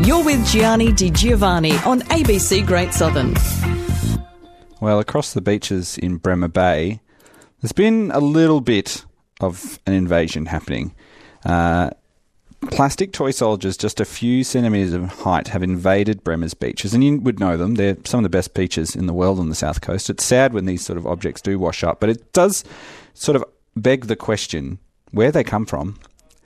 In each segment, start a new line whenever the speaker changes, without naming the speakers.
You're with Gianni Di Giovanni on ABC Great Southern.
Well, across the beaches in Bremer Bay, there's been a little bit of an invasion happening. Plastic toy soldiers just a few centimetres of height have invaded Bremer's beaches, and you would know them. They're some of the best beaches in the world on the south coast. It's sad when these sort of objects do wash up, but it does sort of beg the question where they come from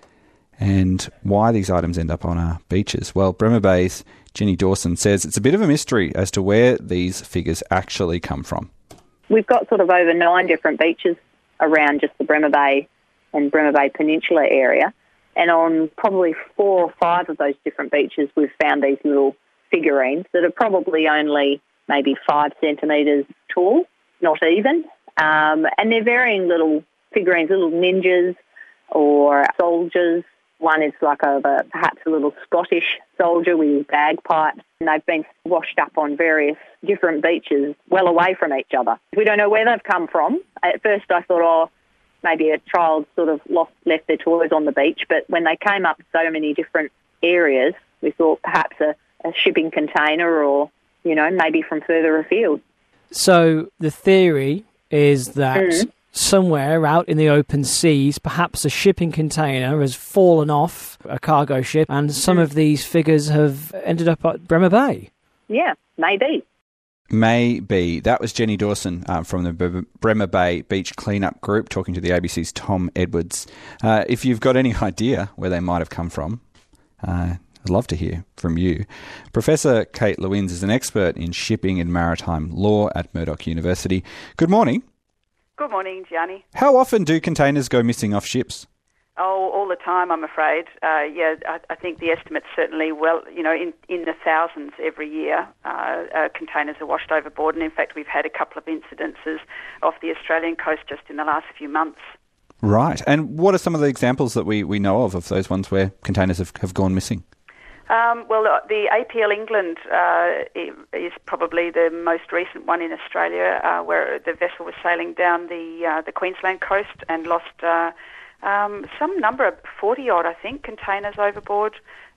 and why these items end up on our beaches. Well, Bremer Bay's Jenny Dawson says it's a bit of a mystery as to where these figures actually come from.
We've got sort of over 9 different beaches around just the Bremer Bay and Bremer Bay Peninsula area. And on probably 4 or 5 of those different beaches, we've found these little figurines that are probably only maybe 5 centimetres tall, not even. And they're varying little figurines, little ninjas or soldiers. One is like perhaps a little Scottish soldier with his bagpipe. And they've been washed up on various different beaches well away from each other. We don't know where they've come from. At first I thought, maybe a child sort of left their toys on the beach, but when they came up so many different areas, we thought perhaps a shipping container or, maybe from further afield.
So the theory is that somewhere out in the open seas, perhaps a shipping container has fallen off a cargo ship and some of these figures have ended up at Bremer Bay.
Yeah, maybe.
Maybe. That was Jenny Dawson from the Bremer Bay Beach Cleanup Group talking to the ABC's Tom Edwards. If you've got any idea where they might have come from, I'd love to hear from you. Professor Kate Lewins is an expert in shipping and maritime law at Murdoch University. Good morning.
Good morning, Gianni.
How often do containers go missing off ships?
Oh, all the time, I'm afraid. I think the estimate's certainly in the thousands every year. Containers are washed overboard, and in fact, we've had a couple of incidences off the Australian coast just in the last few months.
Right. And what are some of the examples that we know of those ones where containers have gone missing?
The APL England is probably the most recent one in Australia, where the vessel was sailing down the Queensland coast and lost some number of 40-odd, I think, containers overboard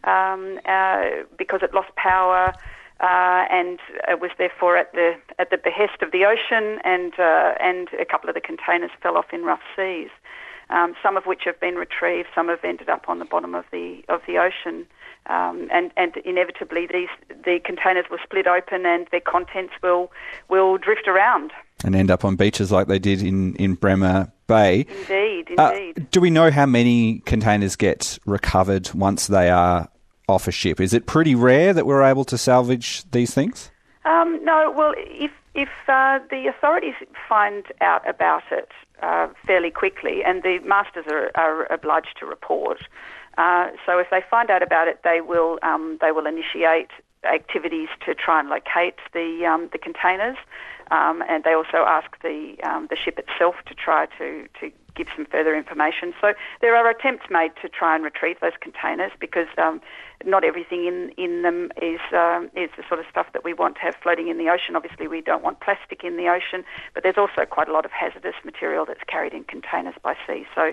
because it lost power and it was therefore at the behest of the ocean, and a couple of the containers fell off in rough seas. Some of which have been retrieved, some have ended up on the bottom of the ocean. And inevitably the containers will split open and their contents will drift around.
And end up on beaches like they did in Bremer Bay.
Indeed.
Do we know how many containers get recovered once they are off a ship? Is it pretty rare that we're able to salvage these things?
No, well, if the authorities find out about it fairly quickly, and the masters are obliged to report, so if they find out about it, they will initiate activities to try and locate the containers, and they also ask the ship itself to try to give some further information. So there are attempts made to try and retrieve those containers because not everything in them is the sort of stuff that we want to have floating in the ocean. Obviously, we don't want plastic in the ocean, but there's also quite a lot of hazardous material that's carried in containers by sea. So,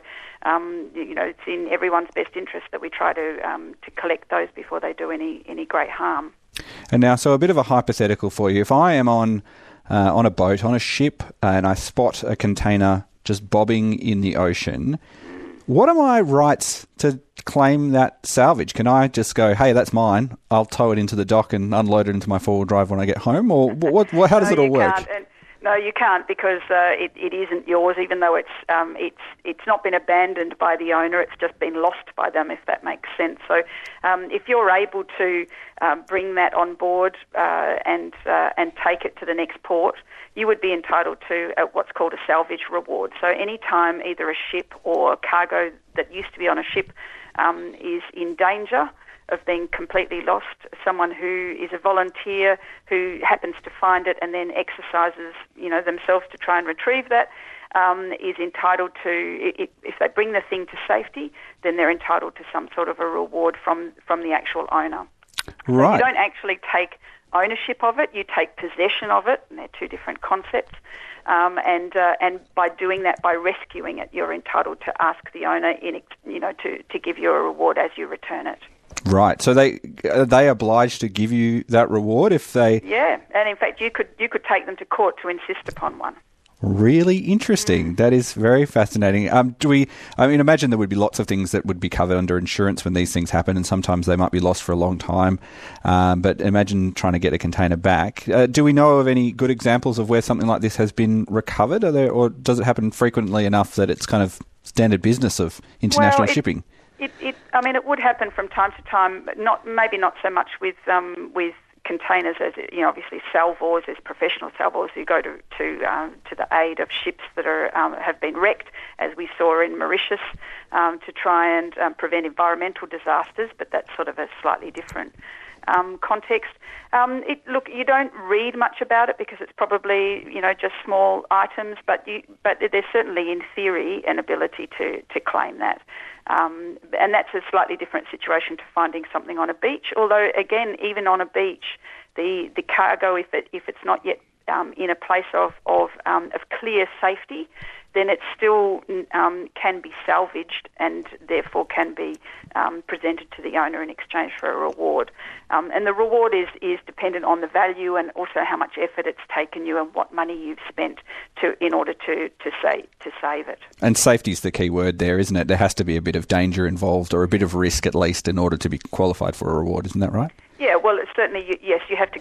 it's in everyone's best interest that we try to collect those before they do any great harm.
And now, so a bit of a hypothetical for you. If I am on a boat, on a ship, and I spot a container just bobbing in the ocean, what are my rights to claim that salvage? Can I just go, hey, that's mine, I'll tow it into the dock and unload it into my four-wheel drive when I get home? Or how does it all work?
No, you can't, because it isn't yours, even though it's not been abandoned by the owner. It's just been lost by them, if that makes sense. So if you're able to bring that on board and take it to the next port, you would be entitled to what's called a salvage reward. So any time either a ship or cargo that used to be on a ship is in danger of being completely lost, someone who is a volunteer who happens to find it and then exercises, themselves to try and retrieve that, is entitled to, if they bring the thing to safety, then they're entitled to some sort of a reward from the actual owner.
Right.
So you don't actually take ownership of it, you take possession of it, and they're two different concepts. And by doing that, by rescuing it, you're entitled to ask the owner, to give you a reward as you return it.
Right. So are they obliged to give you that reward if they...
Yeah, and in fact you could take them to court to insist upon one.
Really interesting. That is very fascinating. Imagine there would be lots of things that would be covered under insurance when these things happen, and sometimes they might be lost for a long time. But imagine trying to get a container back. Do we know of any good examples of where something like this has been recovered? Or does it happen frequently enough that it's kind of standard business of international shipping?
It would happen from time to time, maybe not so much with containers as, obviously salvors, there's professional salvors who go to the aid of ships that have been wrecked, as we saw in Mauritius, to try and prevent environmental disasters, but that's sort of a slightly different context. You don't read much about it because it's probably, just small items, but there's certainly in theory an ability to claim that. And that's a slightly different situation to finding something on a beach. Although, again, even on a beach, the cargo, if it's not yet in a place of clear safety, then it still can be salvaged and therefore can be presented to the owner in exchange for a reward. And the reward is dependent on the value and also how much effort it's taken you and what money you've spent in order to save it.
And safety is the key word there, isn't it? There has to be a bit of danger involved, or a bit of risk at least, in order to be qualified for a reward. Isn't that right?
Yeah, well, it's certainly, yes. You have to.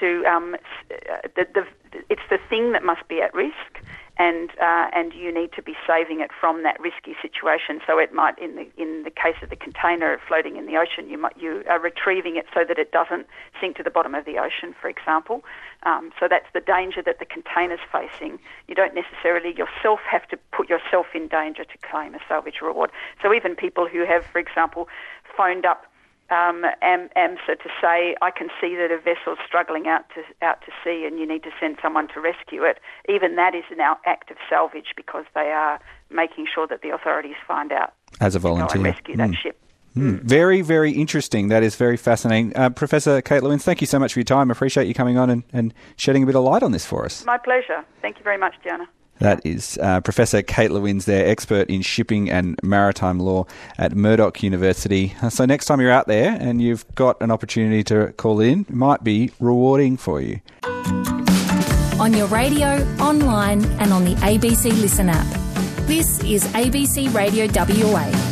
It's the thing that must be at risk, and you need to be saving it from that risky situation. So it might, in the case of the container floating in the ocean, you are retrieving it so that it doesn't sink to the bottom of the ocean, for example. So that's the danger that the container's facing. You don't necessarily yourself have to put yourself in danger to claim a salvage reward. So even people who have, for example, phoned up AMSA to say, I can see that a vessel's struggling out to sea and you need to send someone to rescue it. Even that is an act of salvage because they are making sure that the authorities find out
as a volunteer
and rescue that ship.
Very, very interesting. That is very fascinating. Professor Kate Lewins, thank you so much for your time. I appreciate you coming on and shedding a bit of light on this for us.
My pleasure. Thank you very much, Gianna.
That is Professor Kate Lewins there, expert in shipping and maritime law at Murdoch University. So next time you're out there and you've got an opportunity to call in, it might be rewarding for you.
On your radio, online and on the ABC Listen app. This is ABC Radio WA.